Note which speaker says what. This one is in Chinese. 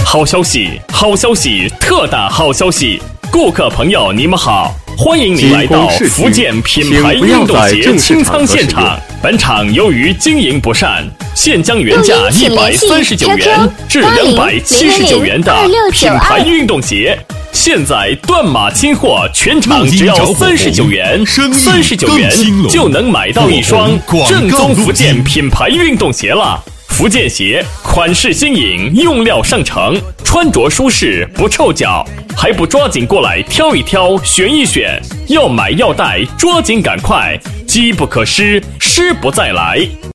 Speaker 1: 好消息，好消息，特大好消息！顾客朋友，你们好，欢迎您来到福建品牌运动鞋清仓现场。本场由于经营不善，现将原价139元至279元的品牌运动鞋，现在断码清货，全场只要39元，39元就能买到一双正宗福建品牌运动鞋了。福建鞋款式新颖，用料上乘，穿着舒适不臭脚，还不抓紧过来挑一挑选一选，要买要带抓紧赶快，机不可失，失不再来。